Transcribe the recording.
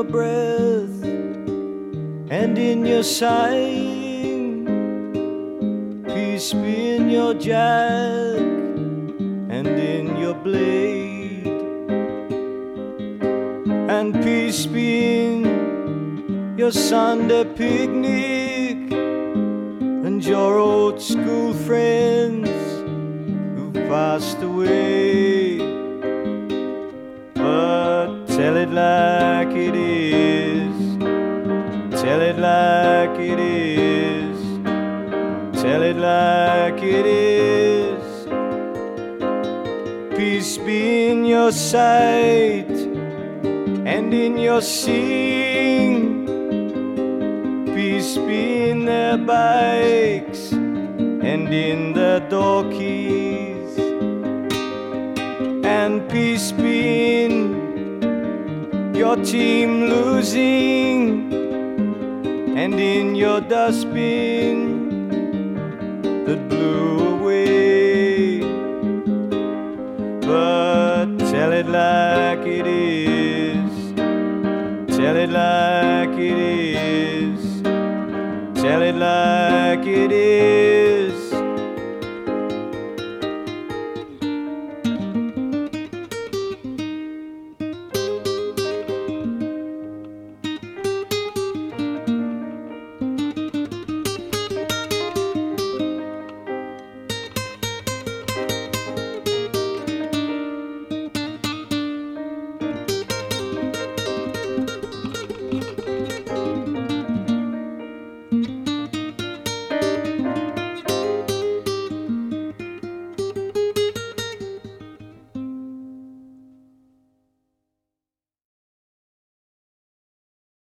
breath and in your sighing. Peace be in your jack and in your blade, and peace be in your Sunday picnic and your old school friends who've passed away. But tell it like it is, tell it like it is, tell it like it is. Peace be in your sight and in your seeing. Peace be in their bikes and in their door keys, and peace be in your team losing and in your dustbin that blew away. But tell it like it is, tell it like it is, tell it like it is.